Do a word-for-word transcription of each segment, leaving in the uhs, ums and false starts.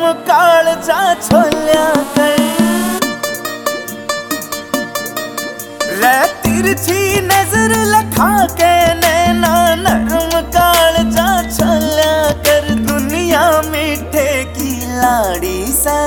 कालजा छोल्या कर। रे तिरछी नजर लखा के नैना नरम कालजा छोल्या कर। दुनिया मीठे की लाड़ी से,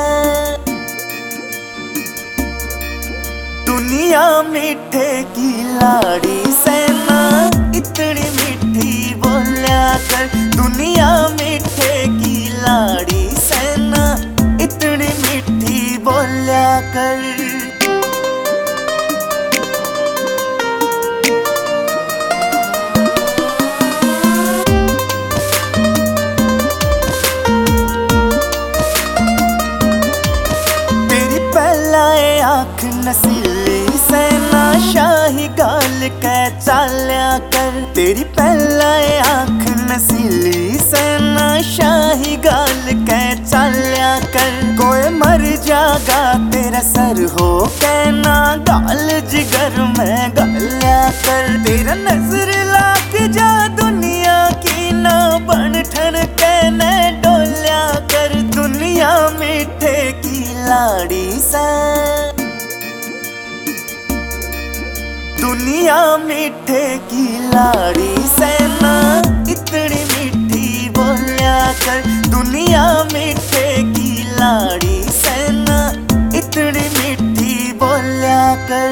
दुनिया मीठे की लाड़ी से ना इतनी मीठी बोल्या कर। दुनिया मीठे की लाड़ी से ना इतनी मीठी बोल्या कर। तेरी पहलाए आँख नसीली से ना शाही गाल के चाल्या कर। तेरी पहलाए आँख नसीली से ना शाही गाल के चाल्या कर। कोई मर जागा तेरा सर हो के ना गाल जिगर में गाल्या कर। तेरा नजर लाग जा दुनिया की ना बन ठन के ने डोल्या कर। दुनिया मीठे की लाड़ी से, दुनिया मीठे की लाड़ी से ना इतनी मीठी बोल्या कर। दुनिया मीठे की लाड़ी से ना इतनी मीठी बोल्या कर।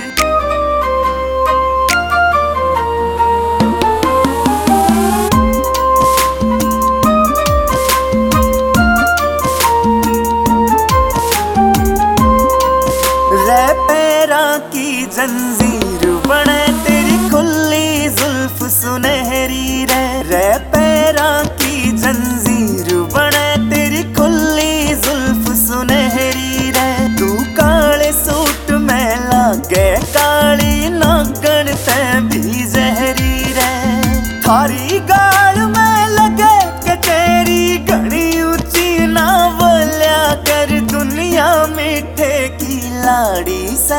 रे पैरा की जंजीर बने तेरी खुली जुल्फ सुनहरी रे। रे पैरा की जंजीर बने तेरी खुली जुल्फ सुनहरी रे। तू काले सूट में लागे काली नागन ते भी जहरी रे। थारी गाल में लगे के तेरी घड़ी ऊंची ना बोल्या कर। दुनिया मीठे की लाड़ी से,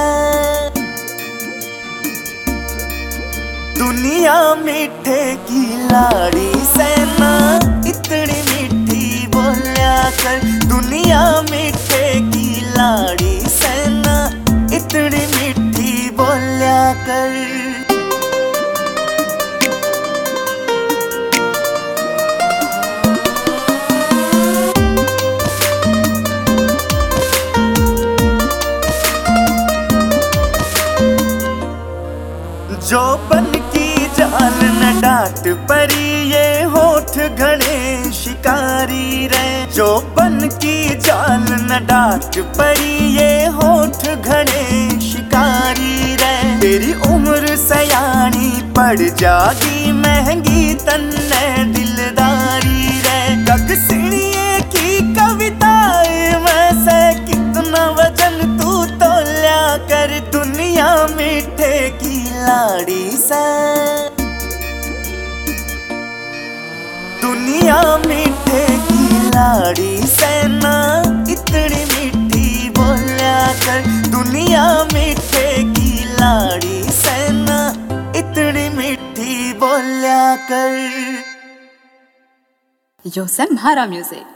दुनिया मीठे की लाड़ी से ना इतनी मीठी बोल्या कर। दुनिया मीठे की लाड़ी से ना इतनी मीठी बोल्या कर। जो बन की जाल न डांट परी ये होठ घने शिकारी रे। जो बन की जाल न डांट परी ये होठ घने शिकारी रे। तेरी उम्र सयानी पड़ जागी महंगी तन्ने दिलदारी रे। गगसिणिये की कविताएं में से कितना वजन तू तोल्या कर। दुनिया मीठे की लाड़ी से, दुनिया मीठे की लाड़ी से ना इतनी मीठी बोल्या कर। दुनिया मीठे की लाड़ी से ना इतनी मीठी बोल्या कर। Yosemhara Music.